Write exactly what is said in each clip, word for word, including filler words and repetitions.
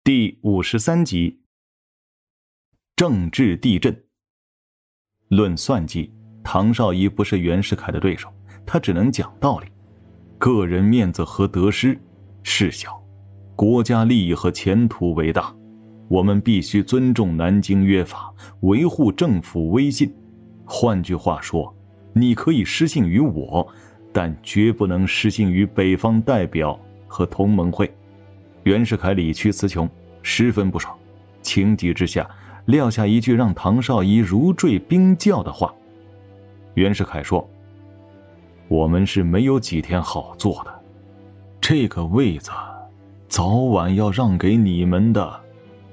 第五十三集，政治地震。论算计，唐绍仪不是袁世凯的对手，他只能讲道理。个人面子和得失事小，国家利益和前途为大。我们必须尊重南京约法，维护政府威信。换句话说，你可以失信于我，但绝不能失信于北方代表和同盟会。袁世凯理屈词穷，十分不爽，情急之下撂下一句让唐绍仪如坠冰窖的话。袁世凯说，我们是没有几天好做的，这个位子早晚要让给你们的。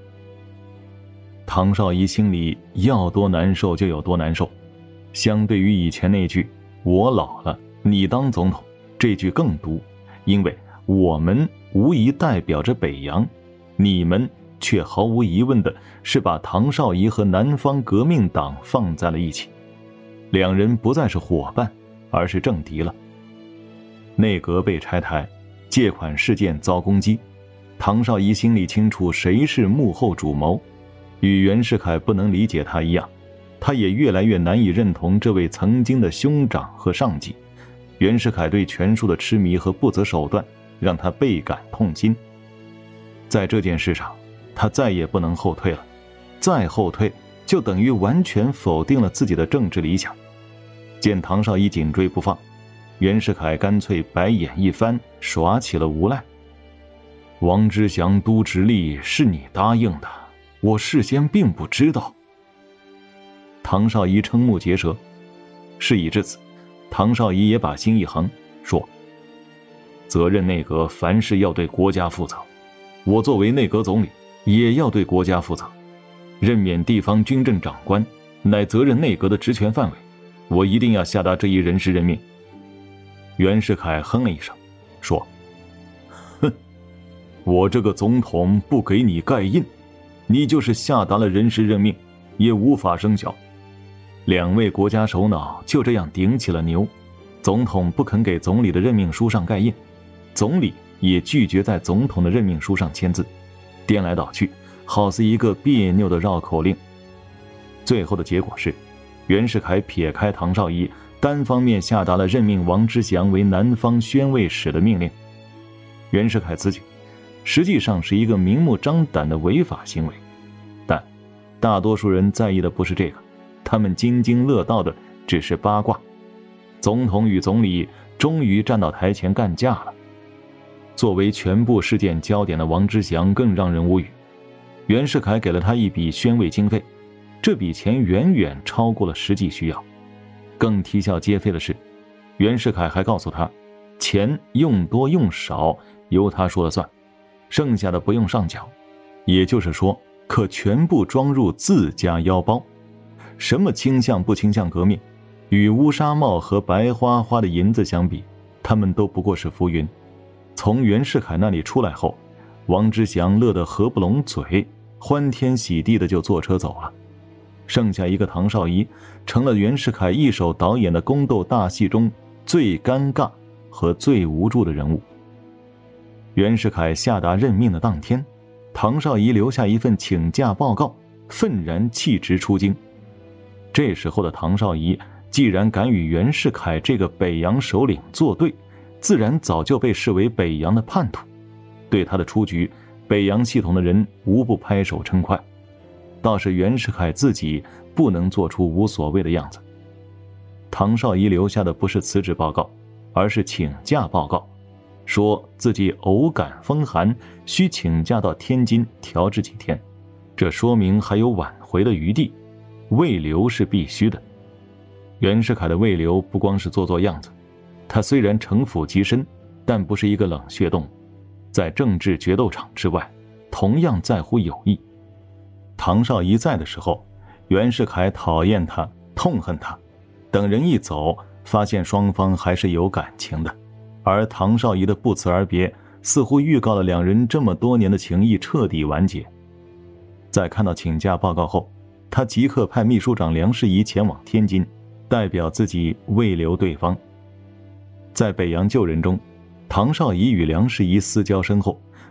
唐绍仪心里要多难受就有多难受，相对于以前那句我老了你当总统，这句更毒，因为我们无疑代表着北洋，你们却毫无疑问的是把唐绍仪和南方革命党放在了一起，两人不再是伙伴，而是政敌了。内阁被拆台，借款事件遭攻击，唐绍仪心里清楚谁是幕后主谋，与袁世凯不能理解他一样，他也越来越难以认同这位曾经的兄长和上级。袁世凯对权术的痴迷和不择手段让他倍感痛心。在这件事上，他再也不能后退了，再后退就等于完全否定了自己的政治理想。见唐绍仪紧追不放，袁世凯干脆白眼一翻，耍起了无赖。王之祥督直隶是你答应的，我事先并不知道。唐绍仪瞠目结舌。事已至此，唐绍仪也把心一横，说，责任内阁凡事要对国家负责，我作为内阁总理也要对国家负责。任免地方军政长官乃责任内阁的职权范围，我一定要下达这一人事任命。袁世凯哼了一声，说，哼，我这个总统不给你盖印，你就是下达了人事任命也无法生效。两位国家首脑就这样顶起了牛，总统不肯给总理的任命书上盖印，总理也拒绝在总统的任命书上签字，颠来倒去，好似一个别扭的绕口令。最后的结果是，袁世凯撇开唐绍仪，单方面下达了任命王之祥为南方宣慰使的命令。袁世凯此举实际上是一个明目张胆的违法行为，但大多数人在意的不是这个，他们津津乐道的只是八卦。总统与总理终于站到台前干架了。作为全部事件焦点的王之祥更让人无语。袁世凯给了他一笔宣慰经费，这笔钱远远超过了实际需要。更啼笑皆非的是，袁世凯还告诉他，钱用多用少由他说了算，剩下的不用上缴，也就是说可全部装入自家腰包。什么倾向不倾向革命，与乌纱帽和白花花的银子相比，他们都不过是浮云。从袁世凯那里出来后，王之祥乐得合不拢嘴，欢天喜地的就坐车走了。剩下一个唐绍仪，成了袁世凯一手导演的宫斗大戏中最尴尬和最无助的人物。袁世凯下达任命的当天，唐绍仪留下一份请假报告，愤然弃职出京。这时候的唐绍仪既然敢与袁世凯这个北洋首领作对，自然早就被视为北洋的叛徒。对他的出局，北洋系统的人无不拍手称快，倒是袁世凯自己不能做出无所谓的样子。唐绍仪留下的不是辞职报告，而是请假报告，说自己偶感风寒，需请假到天津调治几天，这说明还有挽回的余地，慰留是必须的。袁世凯的慰留不光是做做样子，他虽然城府极深，但不是一个冷血动物，在政治决斗场之外同样在乎友谊。唐绍仪在的时候，袁世凯讨厌他，痛恨他，等人一走，发现双方还是有感情的，而唐绍仪的不辞而别似乎预告了两人这么多年的情谊彻底完结。在看到请假报告后，他即刻派秘书长梁士仪前往天津，代表自己慰留对方。在北洋旧人中，唐绍仪与梁士仪私交深厚，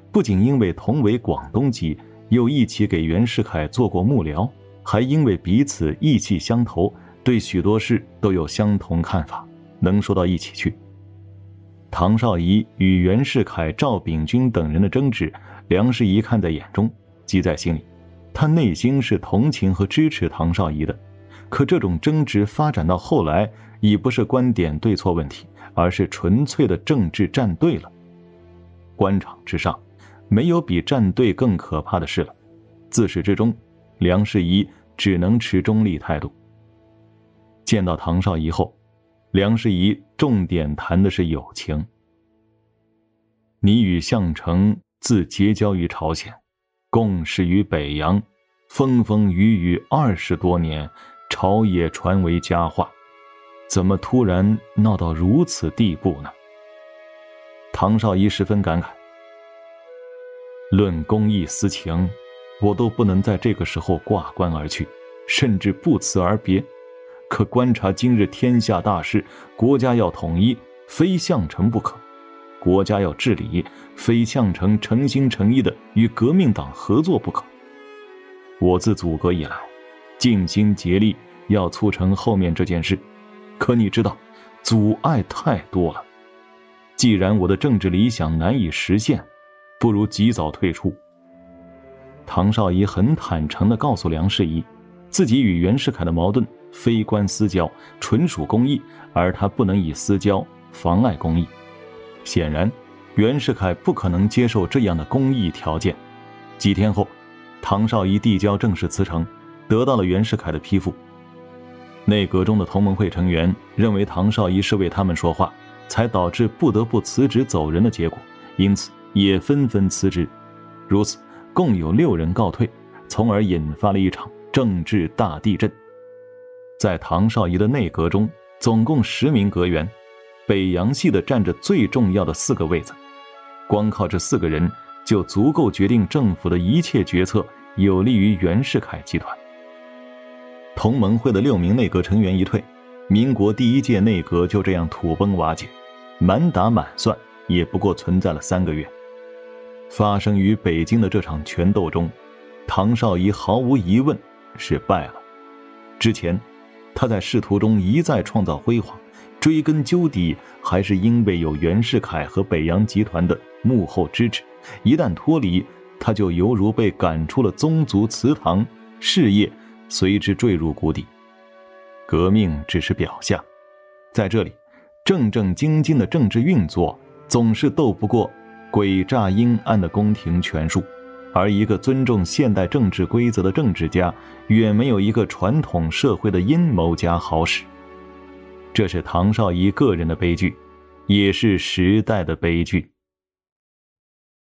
不仅因为同为广东籍，又一起给袁世凯做过幕僚，还因为彼此意气相投，对许多事都有相同看法，能说到一起去。唐绍仪与袁世凯、赵秉钧等人的争执，梁士仪看在眼中，记在心里。他内心是同情和支持唐绍仪的，可这种争执发展到后来，已不是观点对错问题，而是纯粹的政治站队了。官场之上，没有比站队更可怕的事了。自始至终，梁士仪只能持中立态度。见到唐绍仪后，梁士仪重点谈的是友情。你与项城自结交于朝鲜，共事于北洋，风风雨雨二十多年，朝野传为佳话，怎么突然闹到如此地步呢？唐绍仪十分感慨，论公义私情，我都不能在这个时候挂冠而去，甚至不辞而别。可观察今日天下大事，国家要统一，非项城不可；国家要治理，非项城诚心诚意的与革命党合作不可。我自组阁以来，尽心竭力要促成后面这件事，可你知道，阻碍太多了。既然我的政治理想难以实现，不如及早退出。唐绍仪很坦诚地告诉梁士仪，自己与袁世凯的矛盾非官私交，纯属公益，而他不能以私交妨碍公益。显然，袁世凯不可能接受这样的公益条件。几天后，唐绍仪递交正式辞呈，得到了袁世凯的批复。内阁中的同盟会成员认为唐绍仪是为他们说话，才导致不得不辞职走人的结果，因此也纷纷辞职。如此，共有六人告退，从而引发了一场政治大地震。在唐绍仪的内阁中，总共十名阁员，北洋系的占着最重要的四个位子，光靠这四个人就足够决定政府的一切决策，有利于袁世凯集团。同盟会的六名内阁成员一退，民国第一届内阁就这样土崩瓦解，满打满算也不过存在了三个月。发生于北京的这场权斗中，唐绍仪毫无疑问是败了。之前他在仕途中一再创造辉煌，追根究底还是因为有袁世凯和北洋集团的幕后支持，一旦脱离，他就犹如被赶出了宗族祠堂，事业随之坠入谷底。革命只是表象，在这里正正经经的政治运作总是斗不过诡诈阴暗的宫廷权术，而一个尊重现代政治规则的政治家，远没有一个传统社会的阴谋家好使。这是唐绍仪个人的悲剧，也是时代的悲剧。